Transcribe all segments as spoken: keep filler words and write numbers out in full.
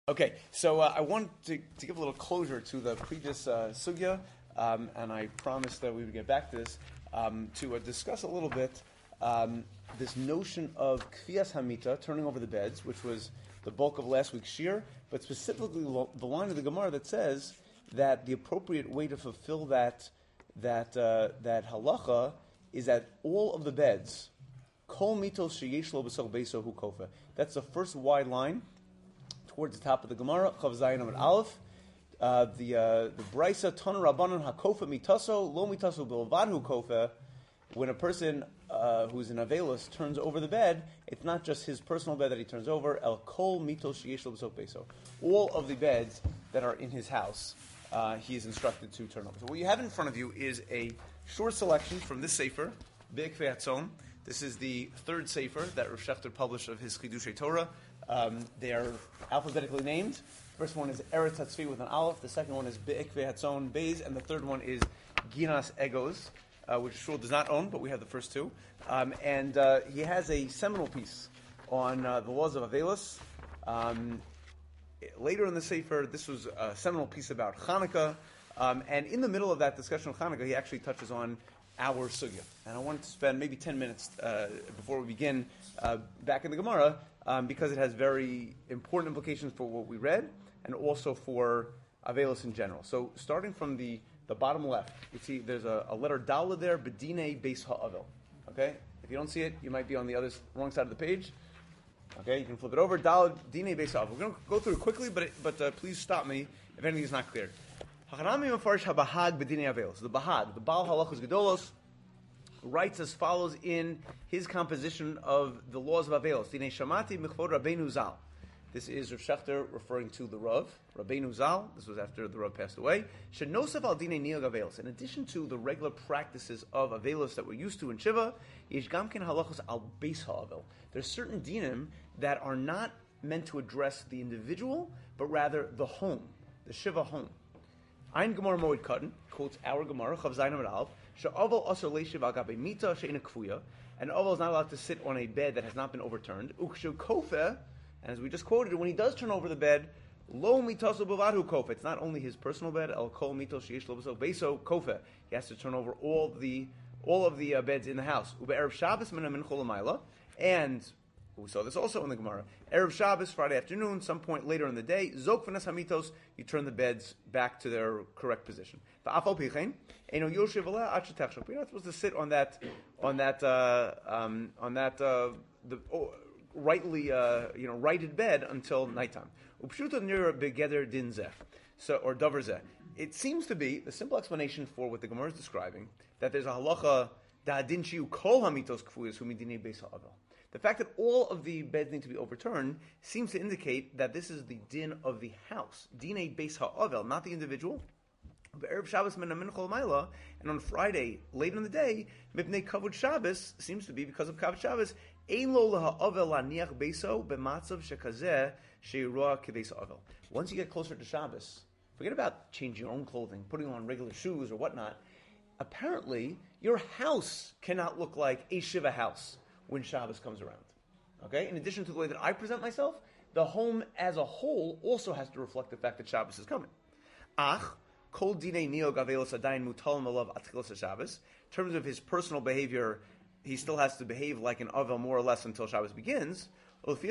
Okay, so uh, I want to, to give a little closure to the previous uh, sugya, um, and I promised that we would get back to this, um, to uh, discuss a little bit um, this notion of kfiyas hamita, turning over the beds, which was the bulk of last week's shir, but specifically lo- the line of the Gemara that says that the appropriate way to fulfill that that uh, that halacha is that all of the beds, kol mitos sheyesh lo b'sol beiso hu kofa. That's the first wide line towards the top of the Gemara, Chav Zayin Amud Aleph. Uh, the uh, the Brisa Tanu Rabbanon Hakofa Mitaso Lo Mitaso Bilvadhu Kofa. When a person uh, who's in Avelos turns over the bed, it's not just his personal bed that he turns over. El Kol Mitos Sheyesh Lo B'Sok Beiso. All of the beds that are in his house, uh, he is instructed to turn over. So what you have in front of you is a short selection from this sefer, Be'ekvei Hatzon. This is the third sefer that Rav Shechter published of his Chidushei Torah. Um, they are alphabetically named. The first one is Eretz Hatzvi with an Aleph. The second one is Be'ekvei Hatzon Beis, and the third one is Ginas Egos, uh, which Shul does not own, but we have the first two. Um, and uh, he has a seminal piece on uh, the laws of Avelos. Um, later in the sefer, this was a seminal piece about Hanukkah, um, and in the middle of that discussion of Hanukkah, he actually touches on our sugya. And I wanted to spend maybe ten minutes uh, before we begin uh, back in the Gemara, um, because it has very important implications for what we read and also for Avelos in general. So starting from the, the bottom left, you see there's a, a letter Dala there, Bedine Beis Ha'avel. Okay? If you don't see it, you might be on the other wrong side of the page. Okay, you can flip it over. Dala Dine Beis Ha'avel. We're going to go through it quickly, but it, but uh, please stop me if anything is not clear. Hachanami Mefarish HaBahag Bedine Avelos. The Bahag, the Baal Halachos Gedolos, writes as follows in his composition of the laws of Avelos. Dinei Shamati Mechvod Rabbeinu Zal. This is Rav Shechter referring to the Rav, Rabbeinu Zal. This was after the Rav passed away. Shenosef al Dinei Niog Avelos. In addition to the regular practices of Avelos that we're used to in Shiva, Yesh Gamkin Halachos al Beis Ha'avel. There's certain dinim that are not meant to address the individual, but rather the home, the Shiva home. Ein Gemara Moed Katan quotes our Gemara, Chav Zayin Amud Aleph, She'aval asur leishiv al gabe mita she'ina kfuya, and Aval is not allowed to sit on a bed that has not been overturned. Ukshu kofe, and as we just quoted, when he does turn over the bed, lo mitaso b'vadhu kofe. It's not only his personal bed. El kol mitos sheyesh lo b'so beso kofe. He has to turn over all the all of the uh, beds in the house. Ube erev Shabbos min mincha l'mayla, and we saw this also in the Gemara. Erev Shabbos, Friday afternoon, some point later in the day, Zok v'nas hamitos, you turn the beds back to their correct position. V'afal pichein, eno yoshev aleh ad shetechshel. You're not supposed to sit on that, on that, uh, um, on that, uh, the oh, rightly, uh, you know, righted bed until nighttime. Upshuta nira begeder din zeh, so or davar zeh. It seems to be the simple explanation for what the Gemara is describing, that there's a halacha da'adin shiu kol hamitos kfuyas hu midinei beis ha'avel. The fact that all of the beds need to be overturned seems to indicate that this is the din of the house. Dinei beis ha'avel, not the individual. Erev Shabbos min mincha l'mayla, and on Friday, late in the day, mipnei kavod Shabbos, seems to be because of kavod Shabbos, ein lo laha'avel laniach beiso b'matzav shekazeh she'irua k'beis ha'avel. Once you get closer to Shabbos, forget about changing your own clothing, putting on regular shoes or whatnot. Apparently, your house cannot look like a Shiva house when Shabbos comes around. Okay? In addition to the way that I present myself, the home as a whole also has to reflect the fact that Shabbos is coming. Ach, kol dinei niog avelos adayin mutal malav atchilos Shabbos. In terms of his personal behavior, he still has to behave like an avel more or less until Shabbos begins. That's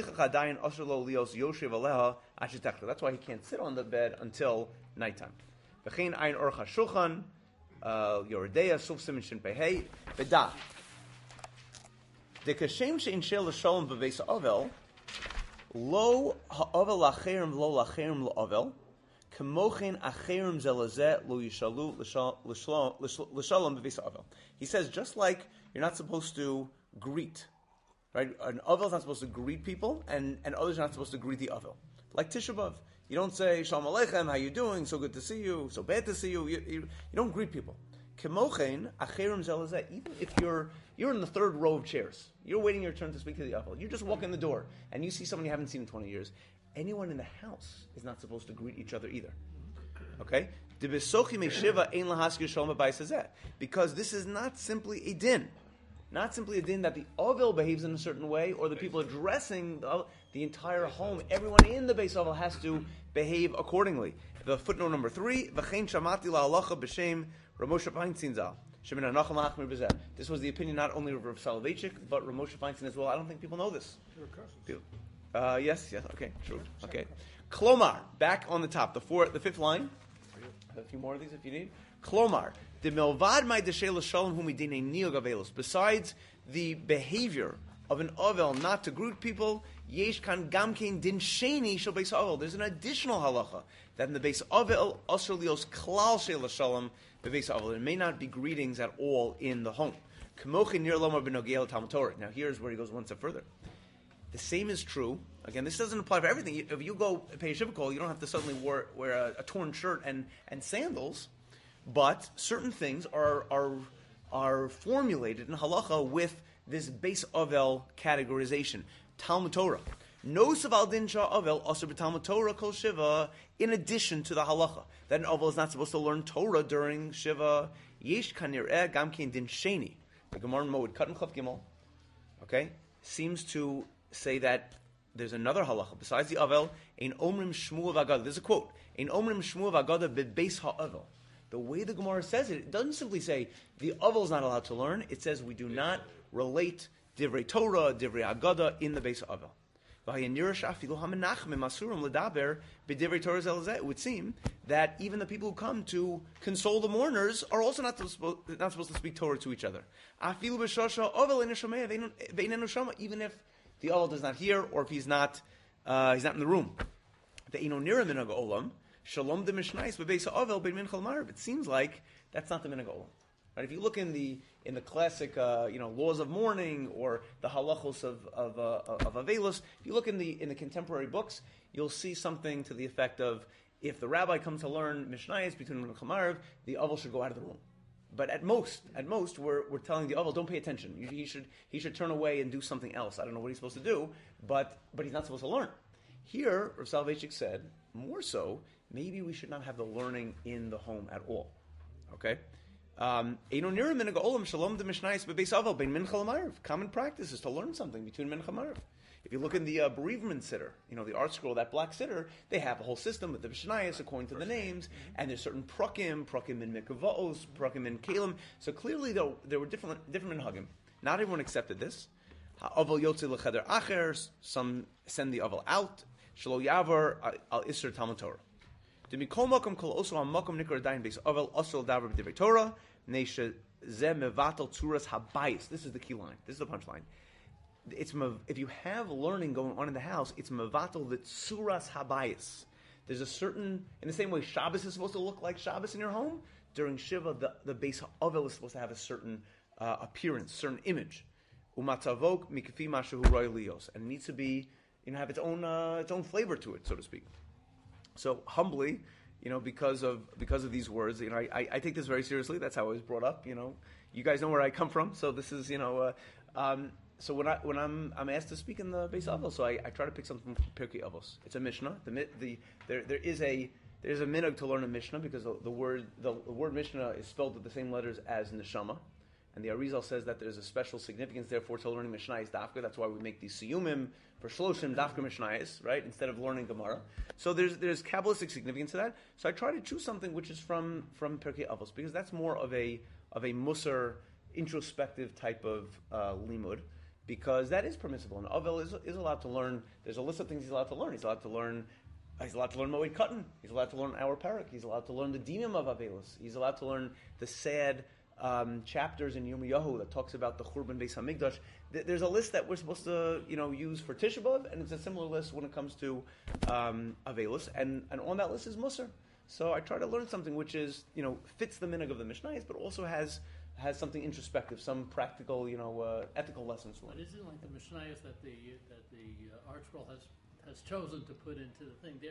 why he can't sit on the bed until nighttime. V'chein ayin orcha shulchan, yoredeya, suf simin shin pehei, v'da. The kashem shein shel l'shalom b'beis ha'avel, lo ha'avel l'acherim lo l'acherim la'avel, k'mochen acherim zelazeh lo yishalu l'shalom b'beis ha'avel. He says, just like you're not supposed to greet, right? An avel is not supposed to greet people, and, and others are not supposed to greet the avel. Like Tisha B'Av. You don't say, Shalom Aleichem, how you doing? So good to see you, so bad to see you. You, you, you don't greet people. K'mochen acherim zelazeh. Even if you're you're in the third row of chairs, you're waiting your turn to speak to the avel. You just walk in the door and you see someone you haven't seen in twenty years. Anyone in the house is not supposed to greet each other either. Okay? Because this is not simply a din. not simply a din that the Ovel behaves in a certain way, or the people addressing the, the entire home. Everyone in the Beis Ovel has to behave accordingly. The footnote number three, V'chein shamati la'alacha b'shem Ramosha Feinstein zal. This was the opinion not only of Rav Soloveitchik, but Rav Moshe Feinstein as well. I don't think people know this. Uh, yes, yes, okay, true. Okay. Klomar, back on the top, the fourth, the fifth line. A few more of these if you need. Klomar, the milvad my deshela shalom whom idine niog avelos. Besides the behavior of an ovel not to greet people, yesh kan gamkein din sheni shel beis ovel. There's an additional halacha that in the beis ovel asher lios klal shela shalom bebeis ovel. There may not be greetings at all in the home. K'mochin nir lomar benogel Talmud Torah. Now here's where he goes one step further. The same is true. Again, this doesn't apply for everything. If you go pay a shiva call, you don't have to suddenly wear, wear a, a torn shirt and, and sandals. But certain things are are are formulated in halacha with this base ovel categorization. Talmud Torah. No saval din shah ovel also b'Talmud Torah kol shiva. In addition to the halacha that an ovel is not supposed to learn Torah during shiva. Yesh kanireh gamkein din sheni. The Gemara in Moed Katan Chav Gimel. Okay, seems to say that there's another halacha besides the avel. Ein omrim shmu v'agada. There's a quote. Ein omrim shmu v'agada bebeis ha'avel. The way the Gemara says it, it doesn't simply say the avel is not allowed to learn. It says we do not relate divrei Torah, divrei agada in the beis ha'avel. It would seem that even the people who come to console the mourners are also not supposed, not supposed to speak Torah to each other. Even if the ovel does not hear, or if he's not, uh, he's not in the room. It seems like that's not the minhag olam. Right? If you look in the in the classic, uh, you know, laws of mourning or the halachos of of, uh, of avelus, if you look in the in the contemporary books, you'll see something to the effect of if the rabbi comes to learn Mishnayos between Minchal Marav, the ovel should go out of the room. But at most, at most, we're we're telling the ovel, don't pay attention. He should he should turn away and do something else. I don't know what he's supposed to do, but but he's not supposed to learn. Here, Rav Soloveitchik said, more so, maybe we should not have the learning in the home at all. Okay? Um, common practice is to learn something between Mincha Marav. If you look in the uh, bereavement sitter, you know, the art scroll, that black sitter, they have a whole system with the Mishnayos according to the names, and there's certain prakim, prakim in mikvahos, prakim in kalim. So clearly there, there were different different minhagim. Not everyone accepted this. Ha'aval yotze l'cheder acher, some send the aval out. Shelo yavar al isser Talmud Torah. Demikol makom kol also al makom nikar dayin base aval osel davar b'divrei Torah neisha ze mevatel tzuras habayis. This is the key line. This is the punchline. It's if you have learning going on in the house, it's mevatel the tzuras habayis. There's a certain, in the same way Shabbos is supposed to look like Shabbos in your home. During Shiva, the the base aval is supposed to have a certain uh, appearance, certain image. Umatzavok mikafi mashahu roy lios, and it needs to be, you know, have its own uh, its own flavor to it, so to speak. So humbly, you know, because of because of these words, you know, I, I, I take this very seriously. That's how I was brought up. You know, you guys know where I come from, so this is, you know, uh, um, so when I when I'm I'm asked to speak in the Beis Avos, so I, I try to pick something from Pirkei Avos. It's a Mishnah. The the there there is a there's a minhag to learn a Mishnah because the, the word the, the word Mishnah is spelled with the same letters as Neshama. And the Arizal says that there's a special significance, therefore, to learning Mishnayos dafka. That's why we make these siyumim for shloshim dafka Mishnayos, right, instead of learning Gemara. So there's there's Kabbalistic significance to that. So I try to choose something which is from from Pirkei Avos because that's more of a of a musar, introspective type of uh, limud, because that is permissible. And Avel is is allowed to learn. There's a list of things he's allowed to learn. He's allowed to learn. He's allowed to learn Moed Katan. He's allowed to learn our parak. He's allowed to learn the dinim of Avelus. He's allowed to learn the sad Um, chapters in Yirmiyahu that talks about the Churban Beis Hamikdash. Th- there's a list that we're supposed to, you know, use for Tisha B'Av, and it's a similar list when it comes to um, Avelus, and, and on that list is Musar. So I try to learn something which is, you know, fits the minhag of the Mishnayos, but also has has something introspective, some practical, you know, uh, ethical lessons. But isn't it like the Mishnayos that the that the uh, Art Scroll has has chosen to put into the thing? There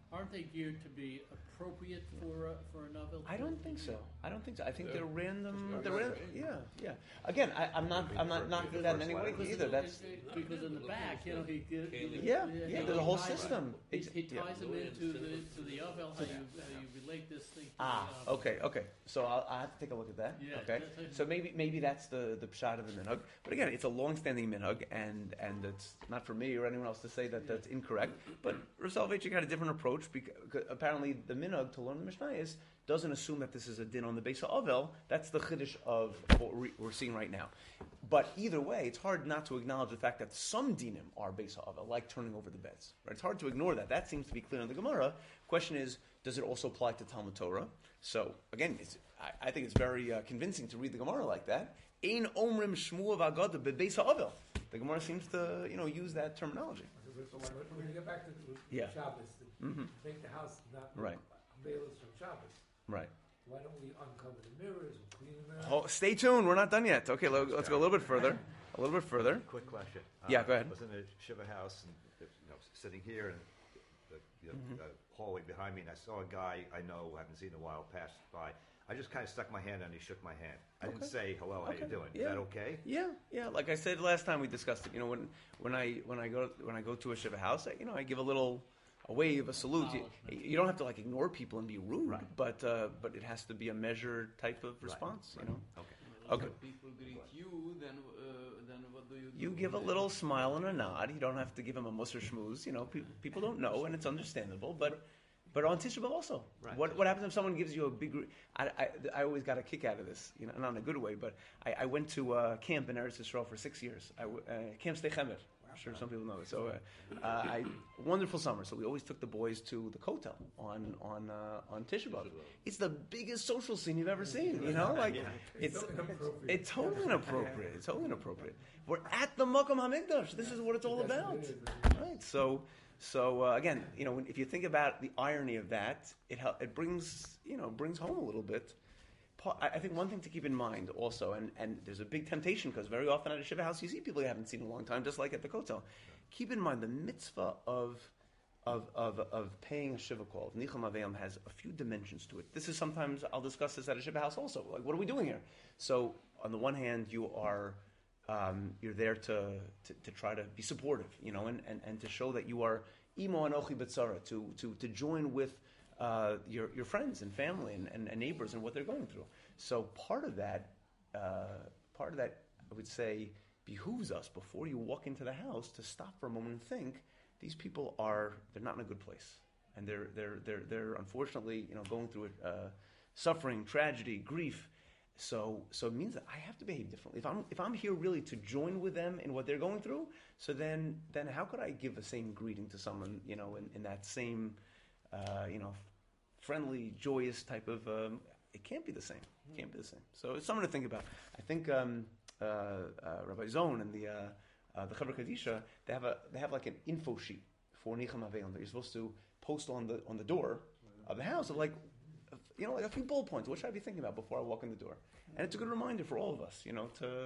aren't they geared to be appropriate for uh, for a novel? I don't think so. I don't think so. I think Yeah. they're random. Yeah. They're random. Yeah, yeah. Again, I, I'm not. I'm not not good at that in any way Because either. it- That's it- because in the back, you know, he, he, he yeah, he- yeah. he There's a whole ties- system. He, Ex- he yeah. ties them into the to the Yovel, how you how you relate this thing. To Ah, the Yovel. okay, okay. So I'll, I'll have to take a look at that. Yeah, Okay. that's- So maybe maybe that's the the pshat of the minhag. But again, it's a long-standing minhag, and and it's not for me or anyone else to say that that's incorrect. But Rav Soloveitchik had a different approach because apparently the minhag to learn the Mishnah is doesn't assume that this is a din on the base of Avel. That's the chiddush of what we're we're seeing right now. But either way, it's hard not to acknowledge the fact that some dinim are base of Avel, like turning over the beds. Right? It's hard to ignore that. That seems to be clear in the Gemara. Question is, does it also apply to Talmud Torah? So again, it's, I, I think it's very uh, convincing to read the Gemara like that. Ein omrim shmu v'agada bebeis ha'avel. The Gemara seems to, you know, use that terminology. So when we're going to get back to Yeah. Shabbos, to Mhm. make the house not Right. veilous from Shabbos. Right. Why don't we uncover the mirrors and clean them out? Oh, stay tuned. We're not done yet. Okay, lo- let's go a little bit further. A little bit further. Quick question. Yeah, go ahead. I was in a Shiva house, and you know, sitting here, and the, the, Mm-hmm. the hallway behind me, and I saw a guy I know, who I haven't seen in a while, pass by. I just kind of stuck my hand out, and he shook my hand. I didn't Okay. say hello, how Okay. you doing? Yeah. Is that okay? Yeah, yeah. Like I said last time we discussed it. You know, when when I when I go when I go to a shiva house, I, you know, I give a little a wave, a salute. You, you don't have to like ignore people and be rude, Right. but uh, but it has to be a measured type of response. You know. Okay. Okay. If people greet you, then uh, then what do you do? You give a little smile and a nod. You don't have to give them a musser schmooze. You know, pe- people don't know, and it's understandable. But but on Tisha B'Av also, Right. what what happens if someone gives you a big? re- I, I, I always got a kick out of this, you know, not in a good way. But I, I went to uh, camp in Eretz Yisrael for six years. I w- uh, Camp Stei Chemer. I'm sure some people know it. So, uh, uh, I wonderful summer. So we always took the boys to the Kotel on on uh, on Tisha B'Av. It's the biggest social scene you've ever seen. You know, like it's it's totally inappropriate. It's totally inappropriate. We're at the Makom Hamikdash. This is what it's all about, right? So, so uh, again, you know, when, if you think about the irony of that, it hel- it brings you know brings home a little bit. Pa- I I think one thing to keep in mind also, and, and there's a big temptation because very often at a Shiva house you see people you haven't seen in a long time, just like at the Kotel. Keep in mind the mitzvah of of of, of paying a Shiva call, Nicham Aveim, has a few dimensions to it. This is sometimes, I'll discuss this at a Shiva house also. Like, what are we doing here? So, on the one hand, you are um, you're there to, to to try to be supportive, you know, and, and, and to show that you are imo anochi betzara, to to to join with uh, your your friends and family and, and, and neighbors and what they're going through. So part of that, uh, part of that, I would say, behooves us before you walk into the house to stop for a moment and think, these people are they're not in a good place, and they're they're they're they're unfortunately, you know, going through it, uh, suffering, tragedy, grief. So so it means that I have to behave differently. If I'm if I'm here really to join with them in what they're going through, so then then how could I give the same greeting to someone, you know, in, in that same uh, you know friendly, joyous type of um, it can't be the same. It can't be the same. So it's something to think about. I think um, uh, uh, Rabbi Zone and the uh, uh, the Chaver Kadisha, they have a they have like an info sheet for Nicham Aveim that you're supposed to post on the on the door of the house of like you know like a few bullet points. What should I be thinking about before I walk in the door? And it's a good reminder for all of us, you know. To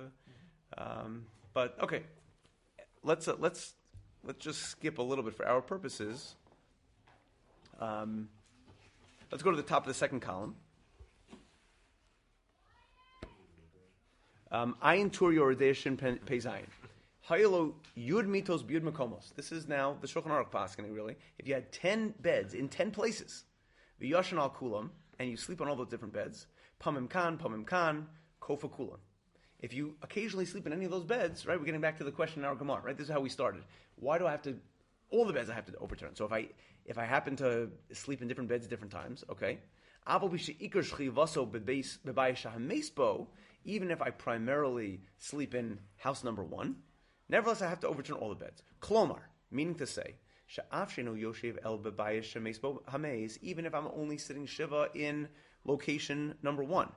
um, but okay, let's uh, let's let's just skip a little bit for our purposes. Um, let's go to the top of the second column. Um, Ayin Tur Yoredeshin Peizayin. Hayelo Yud Mitos B'Yud Makomos. This is now the Shulchan Aruch Paskin, really. If you had ten beds in ten places, V'Yashan Al Kulam, and you sleep on all those different beds, Pamim Kan, Pamim Kan, Kofa Kulam. If you occasionally sleep in any of those beds, right, we're getting back to the question in our Gemara, right? This is how we started. Why do I have to, all the beds I have to overturn? So if I if I happen to sleep in different beds at different times, okay, even if I primarily sleep in house number one, nevertheless I have to overturn all the beds. Klomar, meaning to say, even if I'm only sitting Shiva in location number one.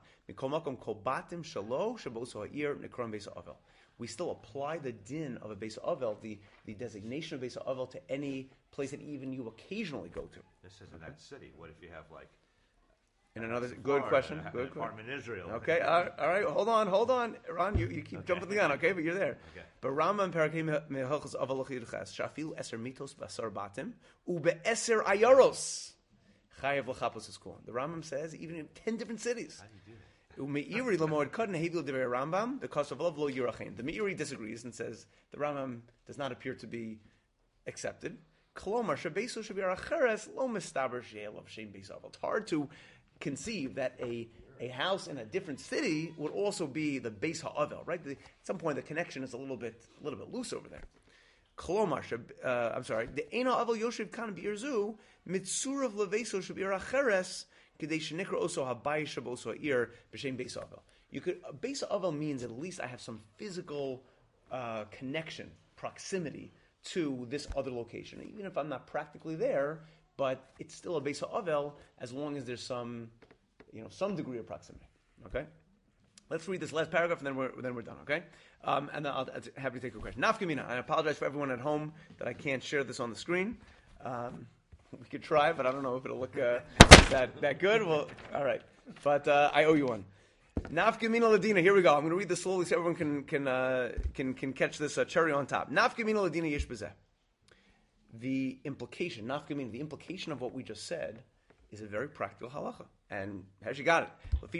We still apply the din of a Beis Avel, the, the designation of Beis Avel, to any place that even you occasionally go to. This is in that city. What if you have like In another good Florida. question. I have Good an question. apartment in Israel. Okay, all right, all right, hold on, hold on, Ron. You, you keep Okay. jumping the gun, okay? But you're there. Okay. But Rambam Parakei Mehilchos Aval L'Chidches Shafil Eser Mitos Basar Batim Ube Eser Ayaros Chayev L'Chapos Eskuon. The Rambam says even in ten different cities. How do you do that? Umeiri Lamod Kadna Hevil Dever Rambam because of Love Lo Yirachin. The Meiri disagrees and says the Rambam does not appear to be accepted. Kolomar Shabesu Shabir Acheres Lo Mistaber She'el of Shem Beisav. It's hard to conceive that a a house in a different city would also be the Beis Ha'avel, right? The, at some point, the connection is a little bit a little bit loose over there. Kolomar, uh, I'm sorry. The Eina Avel Yoshev Kan B'Irzu Mitzurav Leveso Shabir Acheres Kedei Shenikra Oso Habayis Shaboso Ha'ir B'Shem Beis Ha'avel. You could a Beis Ha'avel means at least I have some physical uh, connection, proximity to this other location, even if I'm not practically there. But it's still a Beis Ha'avel as long as there's some, you know, some degree of proximity. Okay, let's read this last paragraph and then we're then we're done. Okay, um, and then I'll, I'll happy to take a question. Nafkamina. I apologize for everyone at home that I can't share this on the screen. Um, we could try, but I don't know if it'll look uh, that that good. Well, all right, but uh, I owe you one. Nafkamina Ladina. Here we go. I'm going to read this slowly so everyone can can uh, can can catch this uh, cherry on top. Nafkamina Ladina Yesh B'zeh. The implication, nafkamin, the implication of what we just said is a very practical halacha. And as you got it, the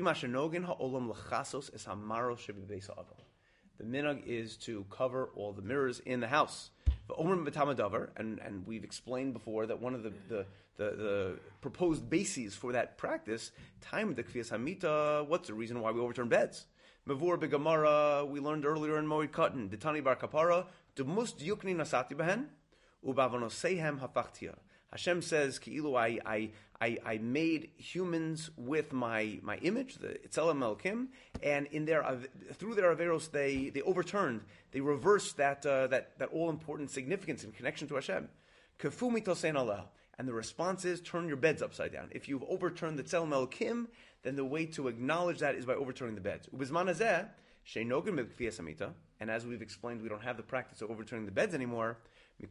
minhag is to cover all the mirrors in the house. And, and we've explained before that one of the, the, the, the proposed bases for that practice, time the kfiyas hamita, what's the reason why we overturn beds? Mavur begamara, we learned earlier in Moed Katan, Ditani bar kapara, demus yukni nasati behen. Hashem says, Ki'ilu, I, I, I, I made humans with my, my image, the Itzelam Melkim, and in their through their averos they, they overturned, they reversed that uh, that, that all important significance and connection to Hashem. Kafumi tosein Allah. And the response is, turn your beds upside down. If you've overturned the Tzelem Melkim, then the way to acknowledge that is by overturning the beds. Ubizman hazeh, she'nogin b'kfiyas hamita, and as we've explained, we don't have the practice of overturning the beds anymore. We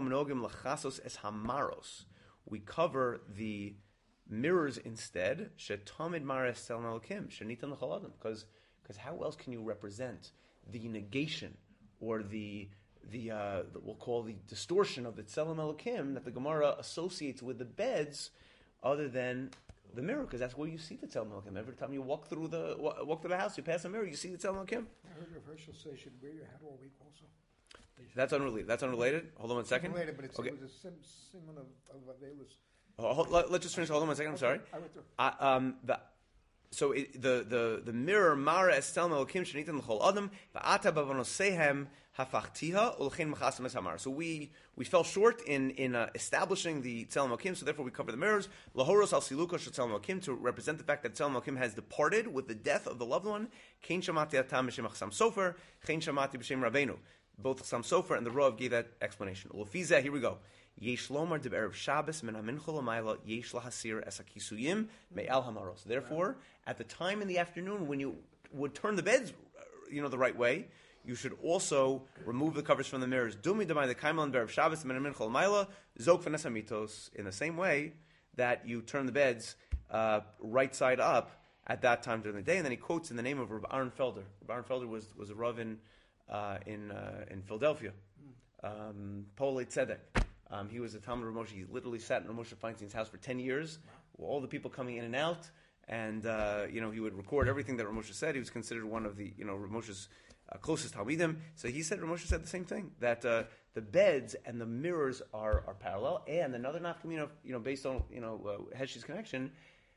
cover the mirrors instead. Because because how else can you represent the negation or the the, uh, the we'll call the distortion of the Tzelem Elokim that the Gemara associates with the beds, other than the mirror? Because that's where you see the Tzelem Elokim. Every time you walk through the walk through the house, you pass a mirror, you see the Tzelem Elokim. I heard Rav Herschel say you should wear your hat all week also. That's unrelated. That's unrelated. Hold on one second. Unrelated, but it's, okay. it was a sim, simon of, of Avelis. Oh, hold, let, let's just finish. Hold on one second. I'm sorry. I went through. Uh, um, the, so it, the, the, the mirror, Mara Estel Melokim Shenitan L'chol Adam, Va'ata Bavonosehem Hafachtiha Ulchein Machasem Es Hamar. So we we fell short in in uh, establishing the Tzelem Elokim, so therefore we cover the mirrors. Lahoros Al Siluka Tzelem Elokim, to represent the fact that Tzelem Elokim has departed with the death of the loved one. Kein Shamati Atam B'Shem Achsam Sofer, Kein Shamati B'Shem Rabbeinu. Both Chasam Sofer and the Rav gave that explanation. Ulufizeh, here we go. Yesh lomar de erev Shabbos min hamincha l'mayla yesh lahasir es hakisuyim me'al hamaros. Therefore, at the time in the afternoon when you would turn the beds, you know, the right way, you should also remove the covers from the mirrors. Dumi demai the kaimal de erev Shabbos min hamincha l'mayla zok v'nes hamitos. In the same way that you turn the beds uh, right side up at that time during the day. And then he quotes in the name of Rabbi Aaron Felder. Rabbi Aaron Felder was was a Rav in uh, in uh, in Philadelphia, um, Polei Tzedek. Um, he was a Talmud Rav Moshe. He literally sat in Rav Moshe Feinstein's house for ten years, with all the people coming in and out, and uh, you know he would record everything that Rav Moshe said. He was considered one of the you know Rav Moshe's uh, closest Talmidim. So he said Rav Moshe said the same thing, that uh, the beds and the mirrors are, are parallel. And another nafkamina, you know, based on you know uh, Heshi's connection,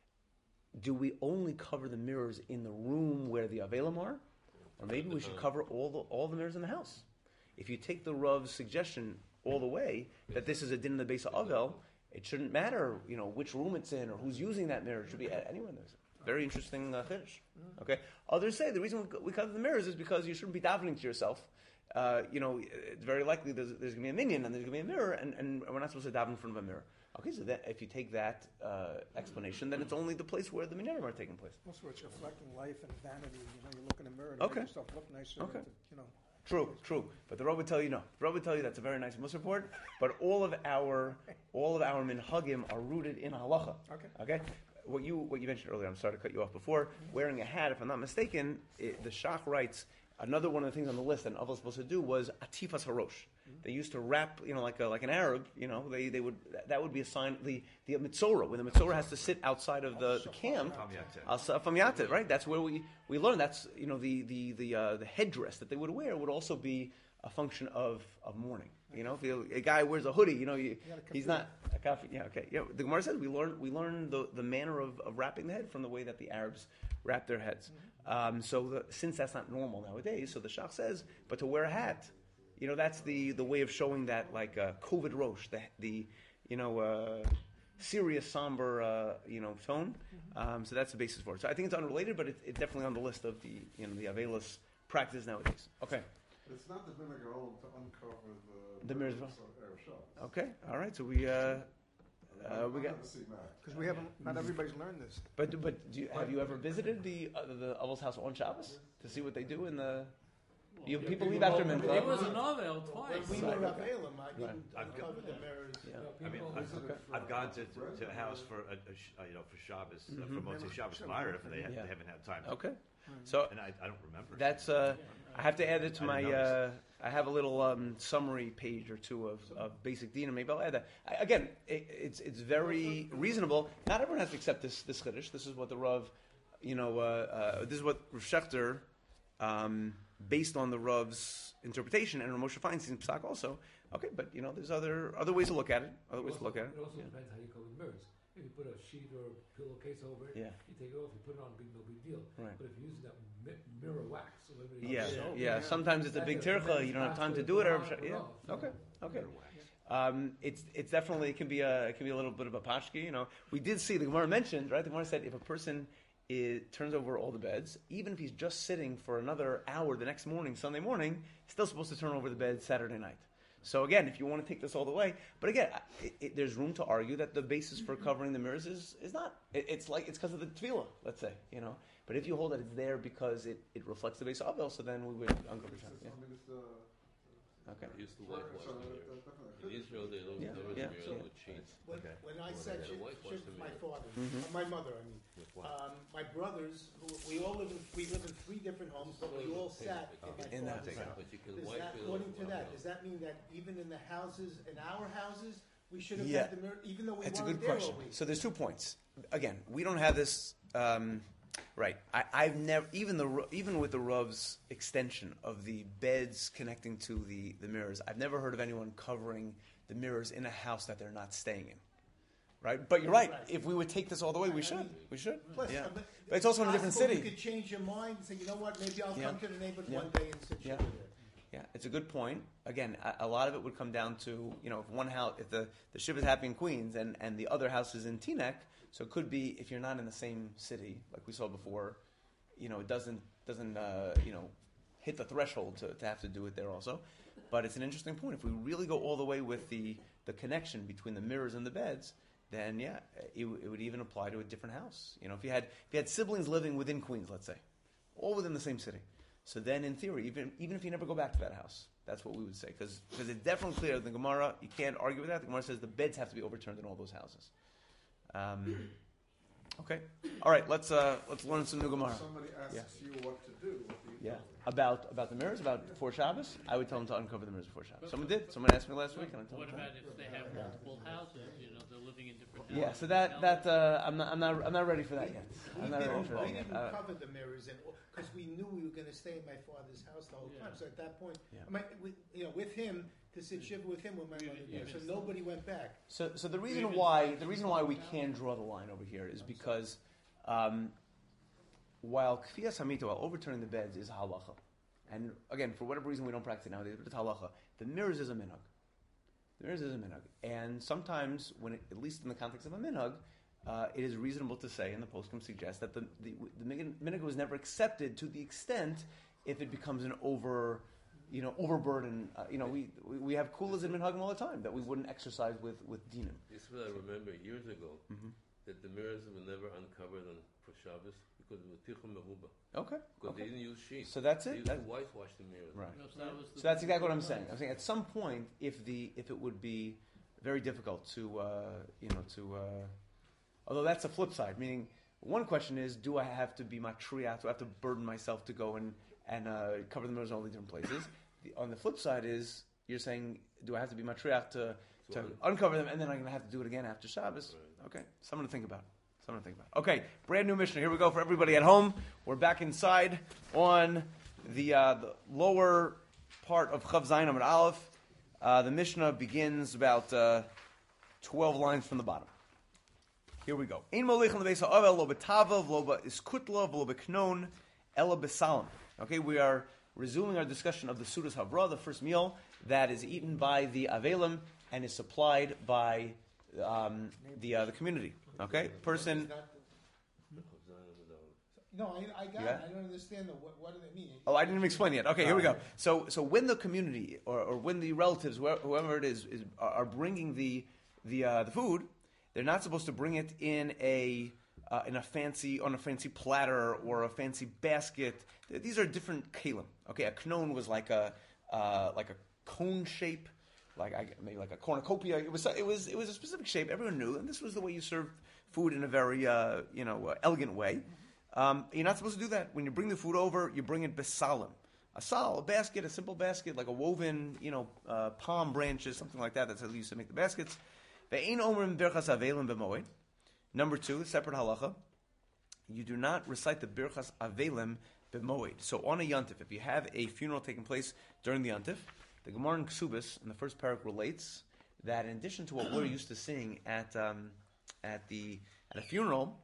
do we only cover the mirrors in the room where the Avelim are, or maybe we should cover all the all the mirrors in the house? If you take the Rav's suggestion all the way, that this is a din in the base of Avel, it shouldn't matter, you know, which room it's in or who's using that mirror. It should be anywhere in there. Very interesting uh, chiddush. Okay. Others say the reason we cover the mirrors is because you shouldn't be davening to yourself. Uh, you know, it's very likely there's, there's going to be a minion and there's going to be a mirror, and, and we're not supposed to daven in front of a mirror. Okay, so that, if you take that uh, explanation, then it's only the place where the minyanim are taking place. Also, it's reflecting life and vanity. You know, you look in the mirror to okay. make yourself look nicer. Okay. To, you know. True, true. But the Rav would tell you no. The Rav would tell you that's a very nice Musar report. But all of our all of our minhagim are rooted in halacha. Okay. Okay. what you what you mentioned earlier, I'm sorry to cut you off before, wearing a hat, if I'm not mistaken, it, the Shach writes, another one of the things on the list that an Av was supposed to do was atifas harosh. They used to wrap, you know, like a, like an Arab, you know, they, they would, that would be a sign, the, the mitzorah, when the mitzorah has to sit outside of the, the camp, from yatet, right? That's where we, we learn, that's, you know, the, the, the, uh, the headdress that they would wear would also be a function of, of mourning. You know, if you, a guy wears a hoodie, you know, you, he's not a kafir. Yeah, okay. Yeah, the Gemara says we learn we learn the, the manner of, of wrapping the head from the way that the Arabs wrap their heads. Um, so the, since that's not normal nowadays, so the Shach says, but to wear a hat, you know, that's the, the way of showing that like uh, COVID rosh, the the you know uh, serious somber uh, you know tone. Um, so that's the basis for it. So I think it's unrelated, but it, it's definitely on the list of the you know the Avelis practice nowadays. Okay. It's not the vinegar oil to uncover the, The mirrors. of Erev Shabbos. Okay, all right. So we uh, uh, we got. Because we haven't, not everybody's learned this. But but do you, have you ever visited the uh, the Avos house on Shabbos to see what they do in the? You Yeah, people people leave after go- mincha. It was an Ovel twice. When we Right. were Availum, I didn't I've got- uncover the mirrors. Yeah. I mean, I've, Okay. I've gone to, to, to a house for a, a sh, uh, you know for Shabbos uh, for Mhm. Motzei Shabbos Meir if they, ha- Yeah. they haven't had time. Okay, so And I, I don't remember. that's uh, I have to add it to I my. didn't Uh, notice. I have a little um, summary page or two of, of basic din, and maybe I'll add that. I, again, it, it's it's very reasonable. Not everyone has to accept this this chiddush. This is what the Rav, you know, uh, uh, this is what Rav Shechter, um, based on the Rav's interpretation, and Rav Moshe Feinstein Psak also. Okay, but you know, there's other other ways to look at it. Other ways to look at it. It also Yeah. depends how you cover the mirrors. If you put a sheet or a pillowcase over it, Yeah. you take it off, you put it on, big, no big deal. Right. But if you're using that mi- mirror wax, or whatever you Yeah, call it, yeah. Sometimes it's a big tircha. You don't have time to do it. Or, yeah. Okay. Okay. Um, it's it's definitely it can be a it can be a little bit of a pashki. You know, we did see the Gemara mentioned right. The Gemara said if a person is, turns over all the beds, even if he's just sitting for another hour the next morning, Sunday morning, he's still supposed to turn over the bed Saturday night. So again, if you want to take this all the way, but again, it, it, there's room to argue that the basis for covering the mirrors is, is not. It, it's like it's because of the tefillah, let's say, you know. But if you hold that it's there because it, it reflects the base of Avel, so then we would uncover it. Yeah. I mean, it's, uh, Okay. They used to whitewash so the that- mirror. that definitely- In Israel, they don't Yeah, cover yeah. the mirror with sheets. When, Okay. when I Well, said they had a shit, whitewash shit the with my mirror. father, Mhm. uh, my mother, I mean, With what? um, my brothers, who, we all live in, we live in three different homes, but we all sat in my In that- father's house. But you can Does wipe that, it according off to on that, the- does that mean that even in the houses, in our houses, we should have Yeah. had the mirror, even though we It's a weren't good there question. all week? So there's two points. Again, we don't have this. Um, right. I, I've never even the Ru- even with the Rav's extension of the beds connecting to the, the mirrors, I've never heard of anyone covering the mirrors in a house that they're not staying in. Right. But you're right. Right. If we would take this all the way, we I should. mean, We should. Plus, Yeah. uh, But it's also in a different possible city. You could change your mind and say, you know what, maybe I'll Yeah. come to the neighborhood Yeah. one day and sit Yeah. yeah. with it. Yeah, it's a good point. Again, a, a lot of it would come down to, you know, if one house, if the, the ship is happening in Queens and, and the other house is in Teaneck, so it could be if you're not in the same city, like we saw before, you know, it doesn't, doesn't uh, you know, hit the threshold to, to have to do it there also. But it's an interesting point. If we really go all the way with the, the connection between the mirrors and the beds, then yeah, it, w- it would even apply to a different house. You know, if you had, if you had siblings living within Queens, let's say, all within the same city. So then, in theory, even even if you never go back to that house, that's what we would say. Because it's definitely clear in the Gemara, you can't argue with that. The Gemara says the beds have to be overturned in all those houses. Um, okay. All right, let's uh, let's learn some new Gemara. Somebody asks Yeah. you what to do. What do you Yeah. tell them? About about the mirrors, about before Shabbos, I would tell them to uncover the mirrors before Shabbos. Someone did. Someone asked me last week, and I told What them. about if they have multiple houses, you know, they're living in different houses? Yeah, so that that uh, I'm not I'm not I'm not ready for that yet. We I'm not ready didn't, for that we yet. didn't Uh, cover the mirrors because we knew we were going to stay in my father's house the whole Yeah. time. So at that point, Yeah. my, we, you know, with him to sit shiva with him with my mother there. So nobody went back. So, so the reason Even why if the it's reason why we down? can draw the line over here is because um, while kfiyas hamita, while overturning the beds, is halacha, and again for whatever reason we don't practice it nowadays, but it's halacha. The mirrors is a minhag. The mirrors is a minhag, and sometimes when, it, at least in the context of a minhag, uh, it is reasonable to say, and the postscript suggests that the the, the minhag was never accepted to the extent if it becomes an over. You know, overburden. Uh, you know, we, we we have kulas in minhagim all the time that we wouldn't exercise with with dinim. This is what I remember years ago, Mhm. that the mirrors were never uncovered on for Shabbos because it was tichum meruba. Okay. Because okay. they didn't use sheets. So that's They it. used That, to whitewash the mirrors. right. No, so that was the- So that's exactly what I'm saying. I'm saying at some point, if the if it would be very difficult to uh, you know to uh, Although that's a flip side, meaning one question is, do I have to be matriach? Do I have to burden myself to go and, and uh, cover the minnows in all these different places? The, on the flip side is, you're saying, do I have to be matriach to, to So- uncover them, and then I'm going to have to do it again after Shabbos? Okay, something to think about. Something to think about. Okay, brand new Mishnah. Here we go for everybody at home. We're back inside on the, uh, the lower part of Chav Zayin Amud Aleph. Uh, the Mishnah begins about uh, twelve lines from the bottom. Here we go. Ein molich on the base of Avel, lo betavav, lo iskutla, lo beknon, ela besalam. Okay, we are resuming our discussion of the Sudas Havra, the first meal that is eaten by the Avelim and is supplied by um, the uh, the community. Okay, person. No, I, I got Yeah? it. I don't understand the, what, what do they mean? Oh, I didn't even explain yet. Okay, here we go. So, so when the community or, or when the relatives, whoever, whoever it is, is are are bringing the the uh, the food, they're not supposed to bring it in a uh, in a fancy on a fancy platter or a fancy basket. These are different kalim. Okay, a knon was like a uh, like a cone shape, like I, maybe like a cornucopia. It was it was it was a specific shape. Everyone knew, and this was the way you served food in a very uh, you know uh, elegant way. Um, you're not supposed to do that. When you bring the food over, you bring it besalim. A sal, a basket, a simple basket, like a woven, you know, uh, palm branches, something like that. That's how they used to make the baskets. Ve'ein omrim birchas avelim b'moed. Number two, separate halacha. You do not recite the birchas avelim b'moed. So on a yantif, if you have a funeral taking place during the yantif, the Gemara in Ksubis in the first parak relates that in addition to what we're used to seeing at um, at the at a funeral,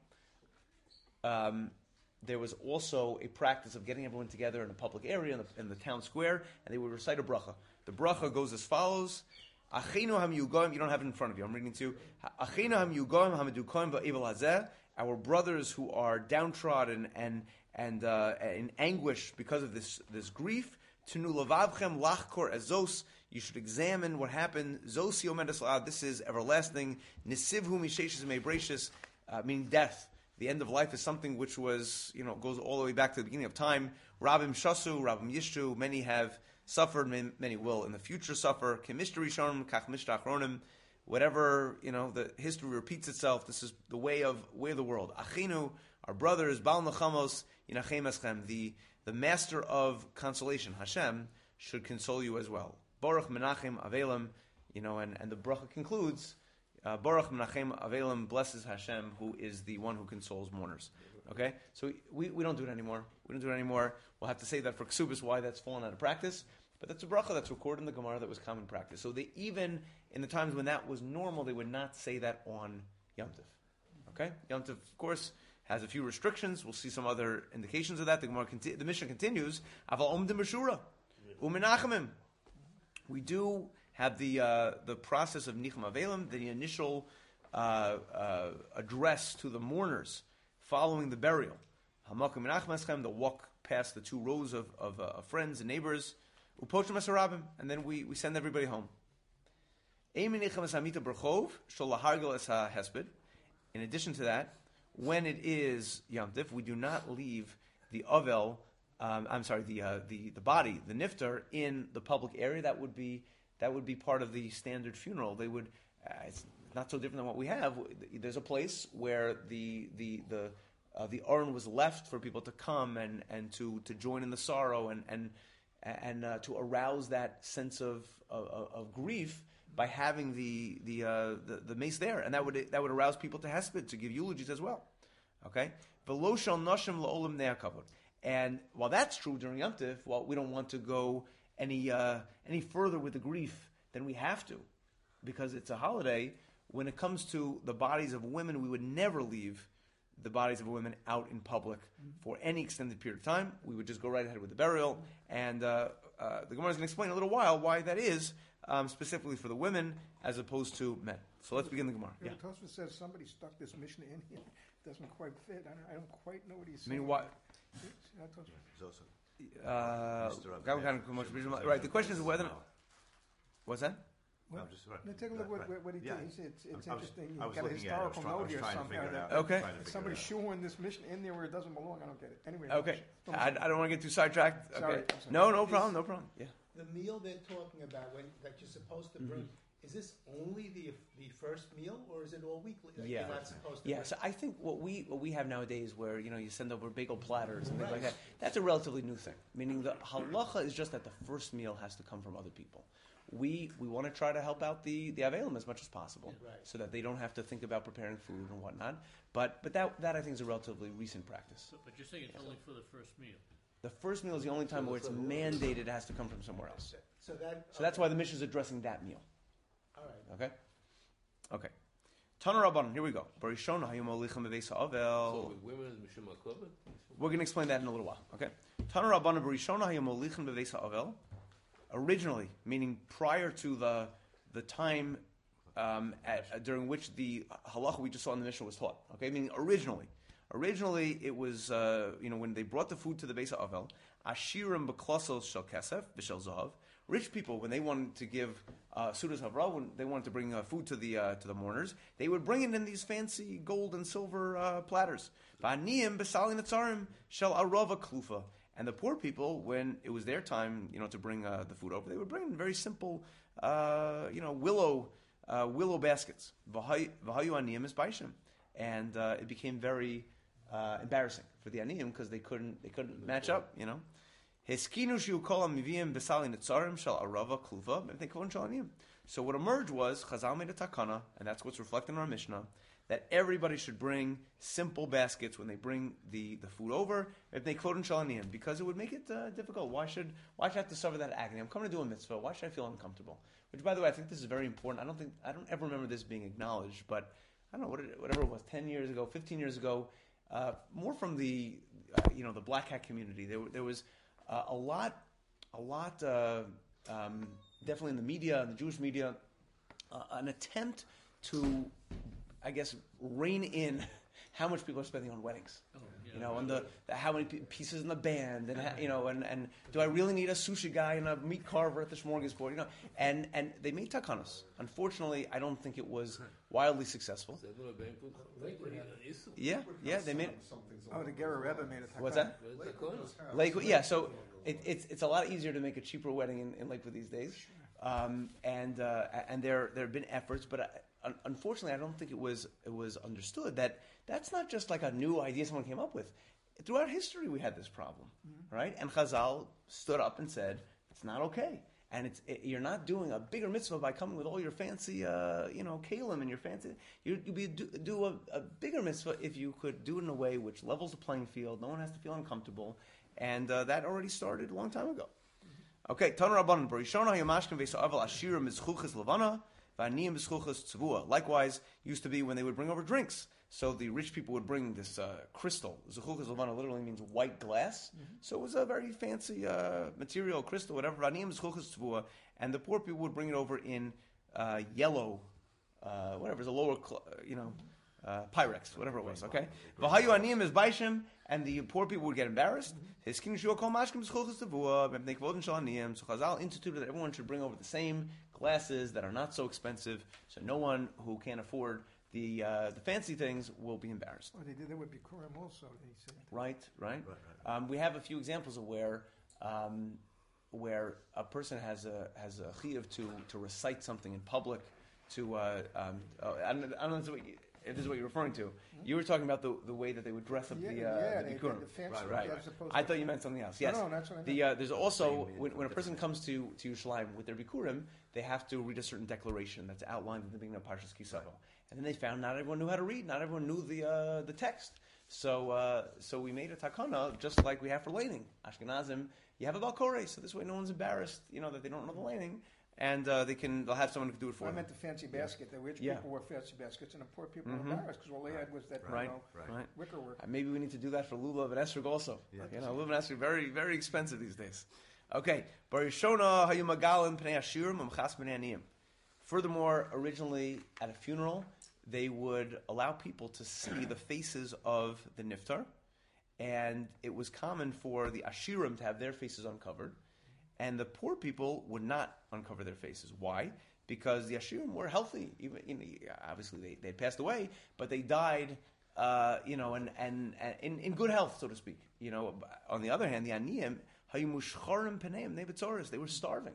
um, there was also a practice of getting everyone together in a public area in the, in the town square, and they would recite a bracha. The bracha goes as follows: Achenu ham yugam. You don't have it in front of you. I'm reading to you. Achenu ham yugam hamadukoim va'evel hazeh. Our brothers who are downtrodden and and uh, in anguish because of this this grief. Tenu lavavchem lachkor azos. You should examine what happened. Zosi omedes la'ad. This is everlasting. Nisivhu misheshes mebrachis, meaning death. The end of life is something which was, you know, goes all the way back to the beginning of time. Rabim shasu, Rabim yishu. Many have suffered, many will in the future suffer. Kemishter rishonim, kach mishter achronim. Whatever, you know, the history repeats itself. This is the way of way of the world. Achinu, our brothers, Baal Nechamos, Yinachem Eschem. The the master of consolation, Hashem, should console you as well. Baruch Menachem Avelim, you know, and, and the bracha concludes. Uh, Baruch Menachem Avelim, blesses Hashem, who is the one who consoles mourners. Okay? So we, we don't do it anymore. We don't do it anymore. We'll have to say that for Ksubis, why that's fallen out of practice. But that's a bracha that's recorded in the Gemara that was common practice. So they, even in the times when that was normal, they would not say that on Yom Tov. Okay? Yom Tov, of course, has a few restrictions. We'll see some other indications of that. The Gemara, conti- the Mishnah continues, Aval Omdim B'Shura, Umenachamim. We do have the uh, the process of Nichem Avelim, the initial uh, uh, address to the mourners following the burial. Hamakim Menachem Eschem, the walk past the two rows of, of, uh, of friends and neighbors, Upochim Esarabim, and then we, we send everybody home. In addition to that, when it is Yom Tif, we do not leave the Avel, um, I'm sorry, the, uh, the the body, the niftar, in the public area. That would be that would be part of the standard funeral. They would. Uh, it's not so different than what we have. There's a place where the the the uh, the urn was left for people to come and, and to, to join in the sorrow and and and uh, to arouse that sense of of, of grief by having the the, uh, the the mace there, and that would that would arouse people to hesped, to give eulogies as well. Okay, v'lo shel nashim la'olam ne'akavod. And while that's true during Yom Tif, well, we don't want to go any uh, any further with the grief than we have to, because it's a holiday. When it comes to the bodies of women, we would never leave the bodies of women out in public for any extended period of time. We would just go right ahead with the burial, and uh, uh, the Gemara is going to explain in a little while why that is, um, specifically for the women as opposed to men. So let's begin the Gemara. Yeah, Yeah. Tosfos says somebody stuck this Mishnah in here. Doesn't quite fit. I don't, I don't quite know what he's I saying. mean, what? See that, Tosfos? Zosa. Uh, Mister Abraham. Gavin kind of commercial- right. The question is whether. What's that? What? No, just right. No, take a look Right, what, right. what he Yeah. did. He said it's, it's I was- interesting. I He's was got a looking at it. I was historical try- I note was here trying to somehow. figure it that- out. Okay. Trying to figure Somebody it out. shoehorned this Mishnah in there where it doesn't belong. I don't get it. Anyway. Okay. from- I, I don't want to get too sidetracked. Okay. Sorry, I'm sorry. No, no problem. No problem. Yeah. The meal they're talking about, when, that you're supposed to bring, is this only the the first meal, or is it all weekly? Like, Yeah. you're not supposed to Yeah, bring- so I think what we what we have nowadays, where you know you send over bagel platters and things like Right. that, that's a relatively new thing. Meaning the halacha is just that the first meal has to come from other people. We we want to try to help out the the avelim as much as possible, Right. so that they don't have to think about preparing food and whatnot. But but that that I think is a relatively recent practice. So- But you're saying it's only for the first meal. The first meal is the only time where it's mandated it has to come from somewhere else. So that. So that's why the Mishnah is addressing that meal. All right. Okay, okay. Tana Rabbanan, here we go. Barishona hayom olichem beveisa So avel. with women, Mishum HaKovet? We're going to explain that in a little while. Okay. Tana Rabbanan Barishona hayom olichem beveisa avel. Originally, meaning prior to the the time um, at, uh, during which the halacha we just saw in the Mishnah was taught. Okay, meaning originally, originally it was uh, you know when they brought the food to the Beis Avel, ashirim beklasos shel kesef v'shel zahav. Rich people, when they wanted to give uh, sudas havra, when they wanted to bring uh, food to the uh, to the mourners, they would bring it in these fancy gold and silver uh, platters. V'aniyim b'salin atzarim shel arava klufa. And the poor people, when it was their time, you know, to bring uh, the food over, they would bring in very simple, uh, you know, willow uh, willow baskets. V'hayu aniyim is baishim, and uh, it became very uh, embarrassing for the aniyim because they couldn't they couldn't match up, you know. Heskinu shiu kol hamivim b'salin netzarim shel arava kluva b'nei shel aniyim. So what emerged was Chazal made a takana, and that's what's reflected in our Mishnah, that everybody should bring simple baskets when they bring the, the food over, if they quote in Shalaniyim, because it would make it uh, difficult. Why should why should I have to suffer that agony? I'm coming to do a mitzvah. Why should I feel uncomfortable? Which, by the way, I think this is very important. I don't think I don't ever remember this being acknowledged, but I don't know what it, whatever it was, ten years ago, fifteen years ago, uh, more from the uh, you know the black hat community. There there was uh, a lot a lot uh, um, definitely in the media, in the Jewish media, uh, an attempt to, I guess, rein in how much people are spending on weddings. Oh, yeah. You know, and the, the how many p- pieces in the band, and ha- you know, and, and do I really need a sushi guy and a meat carver at the smorgasbord? You know, and and they made takanos. Unfortunately, I don't think it was wildly successful. Is that not a banquet? Lakewood had Yeah, yeah, they made. Oh, the Gera Rebbe made a What's that? Takana? Lakewood, yeah. So it, it's it's a lot easier to make a cheaper wedding in, in Lakewood these days, um, and uh, and there there have been efforts, but. I, un- unfortunately, I don't think it was it was understood that that's not just like a new idea someone came up with. Throughout history, we had this problem, Mm-hmm. right? And Chazal stood up and said it's not okay, and it's it, you're not doing a bigger mitzvah by coming with all your fancy, uh, you know, kalim and your fancy. You you be do, do a, a bigger mitzvah if you could do it in a way which levels the playing field. No one has to feel uncomfortable, and uh, that already started a long time ago. Okay, Tanu Rabbanan Barishona Yamashkin Ve'Sa'avel Ashirim Mizchuchas Levana V'Aniyim Mizchuchas Tzavua. Likewise, used to be when they would bring over drinks. So the rich people would bring this uh, crystal. Zechuchas Levana literally means white glass. Mm-hmm. So it was a very fancy uh, material, crystal, whatever. V'Aniyim Mizchuchas Tzavua. And the poor people would bring it over in uh, yellow, uh, whatever, it's a lower, cl- uh, you know, uh, Pyrex, whatever it was, okay? V'Hayu Aniyim is Baishim, and the poor people would get embarrassed. His king Shua Kol Mashkim Zchuchas Tzavua, B'nei Kvodim Shel Aniyim. So Chazal instituted that everyone should bring over the same glasses that are not so expensive, so no one who can't afford the uh, the fancy things will be embarrassed. Oh, they did that with Bikurim also, they said. Right, right. Um, we have a few examples of where um, where a person has a has a chiyuv to to recite something in public. To uh, um, oh, I don't, I don't know if this is what you- if this is what you're referring to. You were talking about the the way that they would dress up Yeah, the, uh, yeah, the they bikurim. did the fancy, Right, right. as opposed I to- thought you meant something else. No, Yes. no, that's what I The meant. uh, there's also Same, when, when a different. person comes to to Yerushalayim with their bikurim, they have to read a certain declaration that's outlined in the beginning of Parshas Kisavo. And then they found not everyone knew how to read, not everyone knew the uh, the text. So uh, so we made a takana just like we have for laning. Ashkenazim, you have a balkore, so this way no one's embarrassed, you know, that they don't know the laning, and uh, they can they'll have someone who can do it for I them. meant the fancy basket. The rich Yeah. people wore fancy baskets, and the poor people Mhm. were embarrassed because all they had was that, Right. you know, Right. Right. wicker work. Uh, maybe we need to do that for lulav and esrog also. Yeah. You know, lulav and esrog very very expensive these days. Okay, Barishona hayumagalim pnei ashirim umchas pnei aniyim. Furthermore, originally at a funeral, they would allow people to see the faces of the niftar, and it was common for the ashirim to have their faces uncovered, and the poor people would not uncover their faces. Why? Because the ashirim were healthy. Even you know, obviously they they had passed away, but they died, uh, you know, and, and, and in, in good health, so to speak. You know. On the other hand, the aniyim Hayumushcharim peneim nebetzoris. They were starving,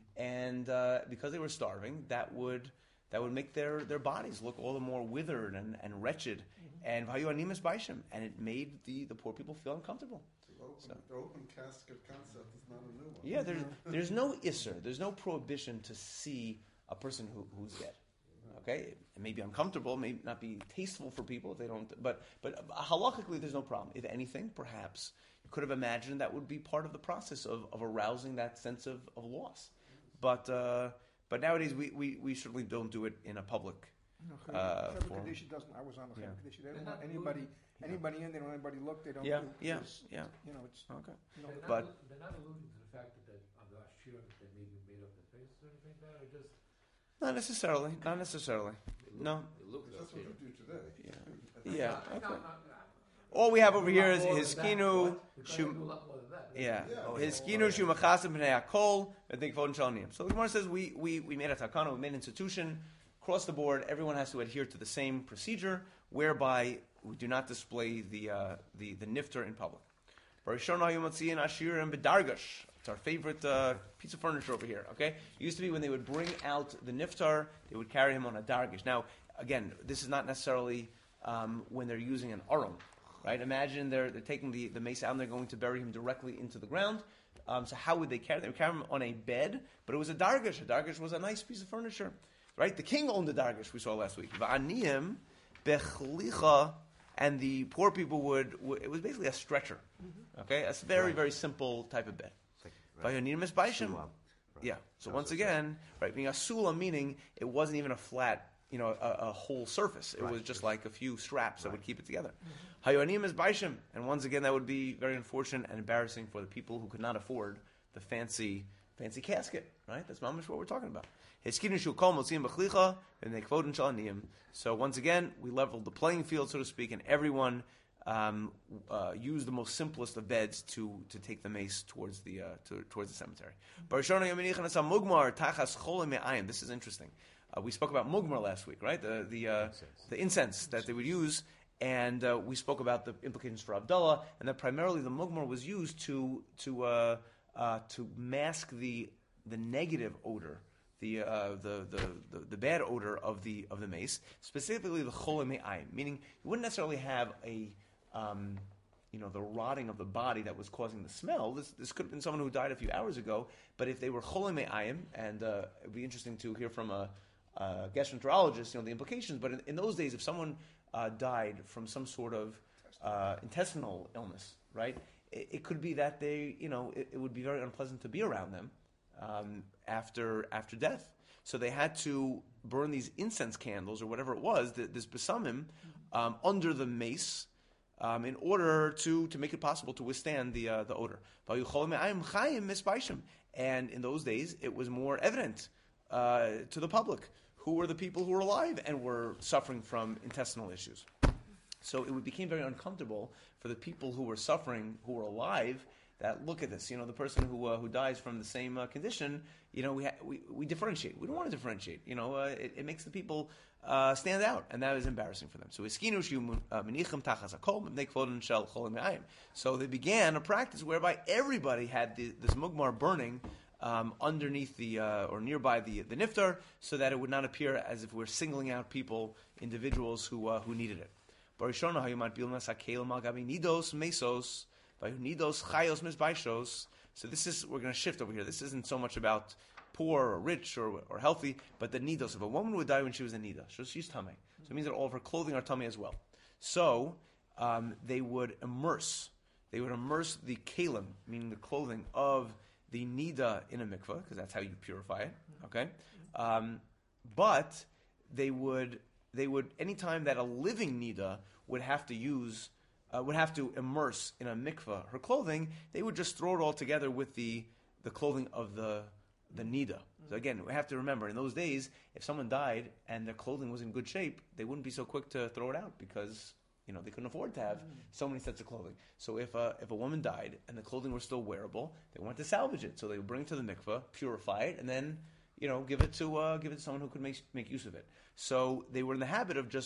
and uh, because they were starving, that would that would make their, their bodies look all the more withered and, and wretched. And vayu animus baishim, and it made the, the poor people feel uncomfortable. The open, So- the open casket concept is not a new one. Yeah, there's there's no isser, there's no prohibition to see a person who, who's dead. Okay, it may be uncomfortable, may not be tasteful for people if they don't. But but halakhically, there's no problem. If anything, perhaps you could have imagined that would be part of the process of, of arousing that sense of, of loss. But uh, but nowadays we, we, we certainly don't do it in a public. No, Uh, Chevy for- Kaddish doesn't, I was on the Yeah. Chevy Kaddish, they don't They're want not anybody, alluding- anybody in, they don't want anybody look, they don't. Yeah, do- yeah, it's- yeah. You know, it's, Okay. you know, They're not, But- allu- they're not alluding to the fact that they, on the Ashira, that they maybe made up their faces or anything like that, or just. Not necessarily. Not necessarily. No. It looks That's what like you do today. Yeah. Yeah. No, Okay. no, no, no. All we have over Do a here lot is more his than that. skinu. What? We try to Shum- do a lot more than that. Yeah, Yeah. his skinu shu machasim b'nei hakol v'think vodin shalnim. So the Gemara says we, we, we made a takana, we made an institution, across the board, everyone has to adhere to the same procedure, whereby we do not display the uh, the, the nifter in public. Barishon hayu motziin ashirim b'dargash. It's our favorite uh, piece of furniture over here. Okay, it used to be when they would bring out the niftar, they would carry him on a dargash. Now, again, this is not necessarily um, when they're using an aron. Right? Imagine they're, they're taking the, the mace out and they're going to bury him directly into the ground. Um, so how would they carry him? They would carry him on a bed, but it was a dargash. A dargash was a nice piece of furniture. Right? The king owned the dargash we saw last week. Va'aniyim bechlicha, and the poor people would, would, it was basically a stretcher. Okay? That's a very, very simple type of bed. Va'aniyim is baishim. Sulam. Yeah. So That once was it. again, right, being a sula, meaning it wasn't even a flat, you know, a, a whole surface. It Right. was just like a few straps that would Right. keep it together. Hayonim is baishim, and once again, that would be very unfortunate and embarrassing for the people who could not afford the fancy, fancy casket. Right? That's mamish what we're talking about. Hiskinishu kol motzim b'chlicha and they kvod shalaniim. So once again, we leveled the playing field, so to speak, and everyone um, uh, used the most simplest of beds to, to take the mace towards the uh, to, towards the cemetery. Barishona yominicha nasa mugmar tachas cholim me'ayim. This is interesting. Uh, we spoke about mugmar last week, right? The the uh, the incense that they would use, and uh, we spoke about the implications for Abdullah, and that primarily the mugmar was used to to uh, uh, to mask the the negative odor, the, uh, the, the the the bad odor of the of the mace, specifically the cholim me'ayim, meaning you wouldn't necessarily have a um, you know, the rotting of the body that was causing the smell. This this could have been someone who died a few hours ago, but if they were cholim me'ayim, and uh, it would be interesting to hear from a Uh, gastroenterologist, you know, the implications. But in, in those days, if someone uh, died from some sort of uh, intestinal illness, right, it, it could be that they, you know, it, it would be very unpleasant to be around them um, after after death. So they had to burn these incense candles or whatever it was, th- this besamim, um, under the mace um, in order to, to make it possible to withstand the uh, the odor. And in those days, it was more evident uh, to the public who were the people who were alive and were suffering from intestinal issues. So it became very uncomfortable for the people who were suffering, who were alive, that look at this, you know, the person who uh, who dies from the same uh, condition, you know, we, ha- we we differentiate. We don't want to differentiate. You know, uh, it, it makes the people uh, stand out, and that is embarrassing for them. So iskinu shu menichem tachas hakol mibnei kvodin shel cholim me'ayim. So they began a practice whereby everybody had the, this mugmar burning Um, underneath the uh, or nearby the the niftar, so that it would not appear as if we're singling out people, individuals who uh, who needed it. Barishona hayumat bilnas hakel malgabi nidos mesos by nidos chayos misbaishos. So this is, we're going to shift over here. This isn't so much about poor or rich or or healthy, but the nidos. If a woman would die when she was a nida, so she's tummy. So it means that all of her clothing are tummy as well. So um, they would immerse, they would immerse the kalim, meaning the clothing of the nida in a mikveh, because that's how you purify it. Okay, um, but they would they would anytime that a living nida would have to use uh, would have to immerse in a mikveh her clothing, they would just throw it all together with the the clothing of the the nida. So again, we have to remember in those days, if someone died and their clothing was in good shape, they wouldn't be so quick to throw it out because, you know, they couldn't afford to have so many sets of clothing. So if a, if a woman died and the clothing were still wearable, they wanted to salvage it. So they would bring it to the mikveh, purify it, and then, you know, give it to uh, give it to someone who could make make use of it. So they were in the habit of just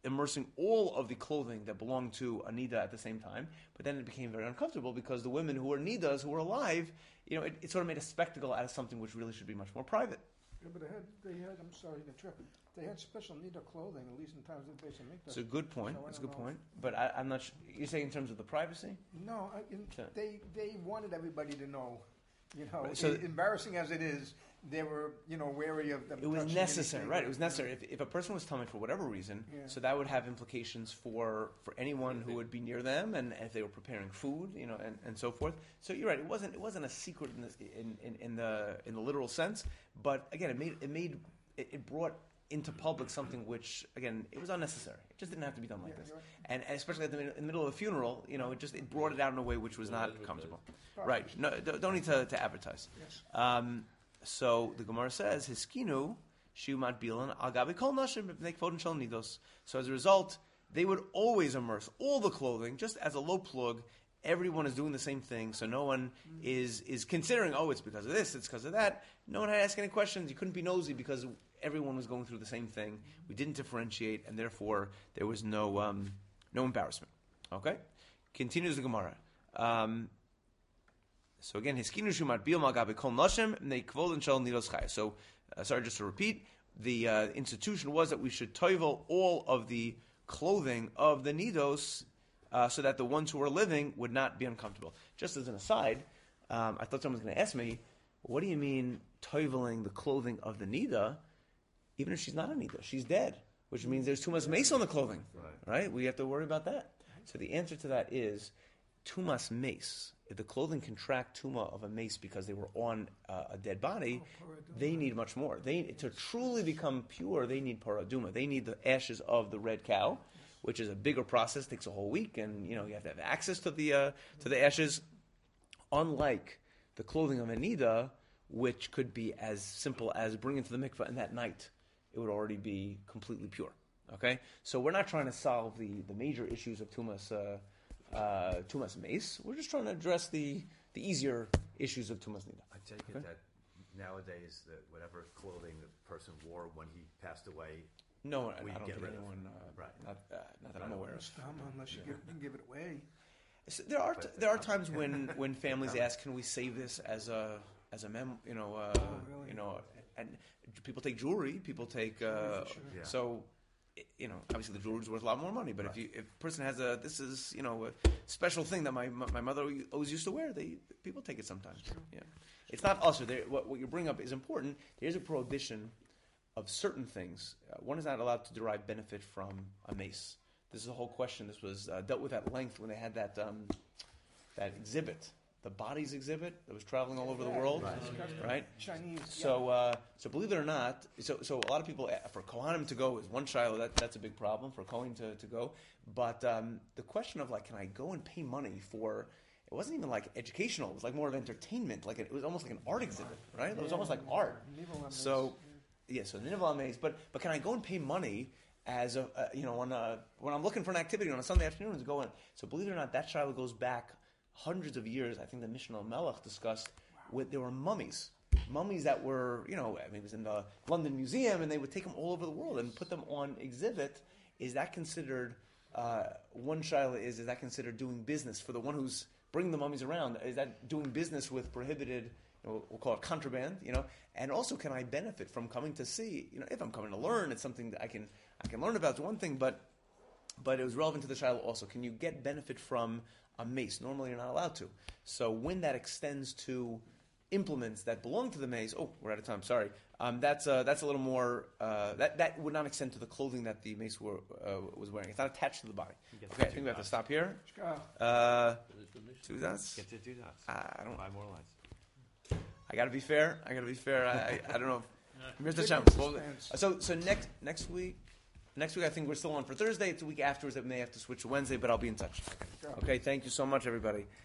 immersing all of the clothing that belonged to a nida at the same time. But then it became very uncomfortable because the women who were nidas, who were alive, you know, it, it sort of made a spectacle out of something which really should be much more private. Yeah, but they had, they had, I'm sorry to interrupt, they had special nida clothing, at least in times of Beis Hamikdash. It's a good point. So I It's a don't good know. point. But I, I'm not sure. You're saying in terms of the privacy? No, I, in, Okay. they they wanted everybody to know, you know, Right, so- i- embarrassing as it is, they were, you know, wary of them. It was touching necessary, anything. right? It was necessary. If, if a person was tummy for whatever reason, Yeah. so that would have implications for, for anyone who would be near them, and if they were preparing food, you know, and, and so forth. So you're right. It wasn't it wasn't a secret in, this, in, in, in the in the literal sense, but again, it made it made it, it brought into public something which, again, it was unnecessary. It just didn't have to be done like Yeah, this, you're right. and, and especially at the, mid- in the middle of a funeral, you know, it just it brought it out in a way which was Don't not advertise. comfortable. Right? No, don't don't need to, to advertise. Yes. Um, so the Gemara says, "Hiskinu shiumat bilan agabi kol nashim b'nei kvod shel nidos." So as a result, they would always immerse all the clothing, just as a low plug. Everyone is doing the same thing, so no one is is considering, oh, it's because of this, it's because of that. No one had to ask any questions. You couldn't be nosy because everyone was going through the same thing. We didn't differentiate, and therefore there was no um, no embarrassment. Okay, continues the Gemara. Um, So again, hiskinu shumat bil magabe kol nashim nei kvod shel nidos chaya. So, uh, sorry, just to repeat, the uh, institution was that we should toivel all of the clothing of the nidos, uh, so that the ones who were living would not be uncomfortable. Just as an aside, um, I thought someone was going to ask me, what do you mean toiveling the clothing of the nida, even if she's not a nida, she's dead, which means there's too much mace on the clothing, Right. right? We have to worry about that. So the answer to that is tumas mace. If the clothing can track tuma of a mace because they were on uh, a dead body, they need much more. They to truly become pure, they need paraduma. They need the ashes of the red cow, which is a bigger process, takes a whole week, and you know you have to have access to the uh, to the ashes. Unlike the clothing of a nida, which could be as simple as bringing it to the mikveh, and that night it would already be completely pure. Okay, so we're not trying to solve the the major issues of tumas. Uh, Uh, tumas mace. We're just trying to address the, the easier issues of tumas nida. I take Okay. it that nowadays, that whatever clothing the person wore when he passed away, No, I, We I don't get think rid of. anyone, uh, Right. not, uh, not that I'm aware of. Um, unless you give, you can give it away. So there are t- there are times when, when families ask, can we save this as a as a mem, you know, uh, really? you know, and people take jewelry, people take, uh, for sure. Yeah. so. i- You know, obviously the jewelry is worth a lot more money. But if you if a person has a this is you know a special thing that my my mother always used to wear, they people take it sometimes. Yeah, it's not us. Or they- what what you bring up is important. There's a prohibition of certain things. Uh, one is not allowed to derive benefit from a mace. This is a whole question. This was uh, dealt with at length when they had that um, that exhibit, the bodies exhibit that was traveling all over the world, right? Chinese. So, uh, so believe it or not, so so a lot of people uh, for Kohanim to go is one shiloh. That that's a big problem for Kohen to, to go. But um, the question of like, can I go and pay money for? It wasn't even like educational. It was like more of entertainment. Like it was almost like an art exhibit, right? It was almost like art. Nivel So, yeah. So the Nivel Maze. But but can I go and pay money as a uh, you know on a, when I'm looking for an activity on a Sunday afternoon to go in? So believe it or not, that shiloh goes back hundreds of years. I think the Mishnah Melech discussed with there were mummies, mummies that were, you know, I mean, it was in the London Museum, and they would take them all over the world and put them on exhibit. Is that considered? Uh, one shiloh is is that considered doing business for the one who's bringing the mummies around? Is that doing business with prohibited? You know, we'll call it contraband. You know, and also, can I benefit from coming to see? You know, if I'm coming to learn, it's something that I can I can learn about. It's one thing, but but it was relevant to the shiloh also. Can you get benefit from a mace? Normally you're not allowed to. So when that extends to implements that belong to the mace, oh, we're out of time, sorry. Um, that's, uh, that's a little more, uh, that, that would not extend to the clothing that the mace were, uh, was wearing. It's not attached to the body. Okay, I think we have to stop here. Uh, two dots? get to do that. I don't, Five more lines. I gotta be fair. I gotta be fair. I, I, I don't know. If, here's the Keep challenge. it Well, suspense. So, so next, next week, next week I think we're still on for Thursday. It's a week afterwards that we may have to switch to Wednesday, but I'll be in touch. Okay, thank you so much, everybody.